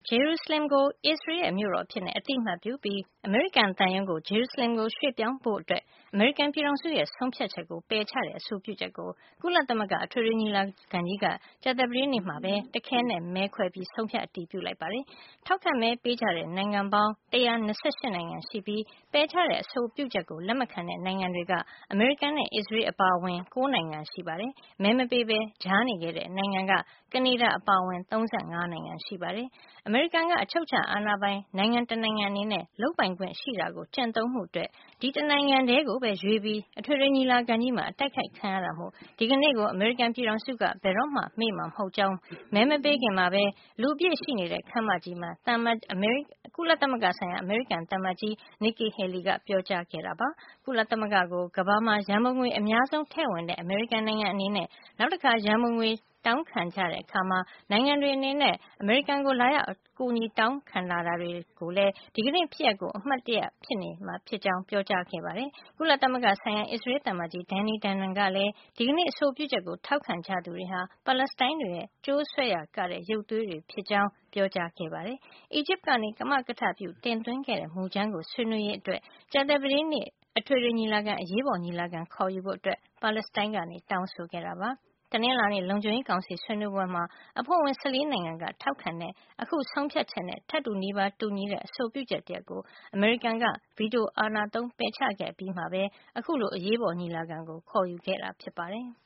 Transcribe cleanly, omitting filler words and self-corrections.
ဂျေရုဆလင်ကို အစ္စရေးရဲ့မြို့တော်အဖြစ်အသိမှတ်ပြုပြီး အမေရိကန်သံရုံးကို ဂျေရုဆလင်ကိုရွှေ့ပြောင်းဖို့ အမေရိကန်ပြည်ထောင်စုရဲ့ ဆုံးဖြတ်ချက်ကို ပယ်ချတဲ့အဆိုပြုချက်ကို ကုလသမဂ္ဂအထွေထွေညီလာခံကြီးက ကြာသပတေးနေ့မှာပဲ တခဲနက်မဲခွဲပြီး ဆုံးဖြတ်အတည်ပြုလိုက်ပါတယ်။ ထောက်ခံမဲပေးကြတဲ့နိုင်ငံပေါင်း ၁၂၈ နိုင်ငံရှိပြီး ပယ်ချတဲ့အဆိုပြုချက်ကို လက်မခံတဲ့နိုင်ငံတွေက အမေရိကန်နဲ့ အစ္စရေးအပါအဝင် ၉ နိုင်ငံရှိပါတယ်။ မဲမပေးပဲကြားနေခဲ့တဲ့နိုင်ငံက ကနေဒါအပါအဝင် ၃၅ နိုင်ငံရှိပါတယ်။ အမေရိကန်က အချုပ်အခြာအာဏာပိုင်နိုင်ငံတနိုင်ငံအနေနဲ့ လုပ်ပိုင်ခွင့်ရှိတာကို ကျင့်သုံးမှုအတွက် ဒီတနိုင်ငံထဲကိုပဲရွေးပြီး အထွေထွေညီလာခံကြီးမှာ အတိုက်ခိုက်ခံရတာမို့ ဒီကနေ့ကို အမေရိကန်ပြည်ထောင်စုက ဘယ်တော့မှမေ့မှာမဟုတ်ကြောင်း မဲမပေးခင်မှာပဲ လူအပြည့်ရှိနေတဲ့ ခန်းမကြီးမှာ ကုလသမဂ္ဂဆိုင်ရာ အမေရိကန်သံအမတ်ကြီး Nikki Haley ကပြောကြားခဲ့တာပါ။ ကုလသမဂ္ဂကို ကမ္ဘာမှာ ရန်ပုံငွေအများဆုံးထည့်ဝင်တဲ့ အမေရိကန်နိုင်ငံအနေနဲ့ နောက်တခါ ရန်ပုံငွေတောင်းခံကြတဲ့အခါ နိုင်ငံတွေအနေနဲ့ အမေရိကန်ကို လာရောက်အကူအညီတောင်းခံလာတာတွေကိုလည်း ဒီကနေ့ဖြစ်ရပ်ကို အမှတ်တရဖြစ်နေမှာဖြစ်ကြောင်း ပြောကြားခဲ့ပါတယ်။ ကုလသမဂ္ဂဆိုင်ရာ အစ္စရေးသံအမတ်ကြီး Danny Danon ကလည်း ဒီကနေ့အဆိုပြုချက်ကို ထောက်ခံကြသူတွေဟာ ပါလက်စတိုင်းတွေရဲ့ ကြိုးဆွဲရာကတဲ့ ရုပ်သွေးတွေဖြစ်ကြောင်း ပြောကြားခဲ့ပါတယ်။ အီဂျစ်ကနေ ကမကထပြုတင်သွင်းခဲ့တဲ့ မူကြမ်းကိုဆွေးနွေးရေးအတွက် ကြာသပတေးနေ့ အထွေထွေညီလာခံ အရေးပေါ်ညီလာခံခေါ်ယူဖို့ ပါလက်စတိုင်းက တောင်းဆိုခဲ့တာပါ။ တနင်္လာနေ့ လုံခြုံရေးကောင်စီဆွေးနွေးပွဲမှာ အဖွဲ့ဝင် ၁၄ နိုင်ငံက ထောက်ခံတဲ့ အခုဆုံးဖြတ်ချက်နဲ့ ထပ်တူနီးပါးတူညီတဲ့ အဆိုပြုချက်တရပ်ကို အမေရိကန်က ဗီတိုအာဏာသုံးပယ်ချခဲ့အပြီးမှာပဲ အခုလို အရေးပေါ်ညီလာခံကို ခေါ်ယူခဲ့တာဖြစ်ပါတယ်။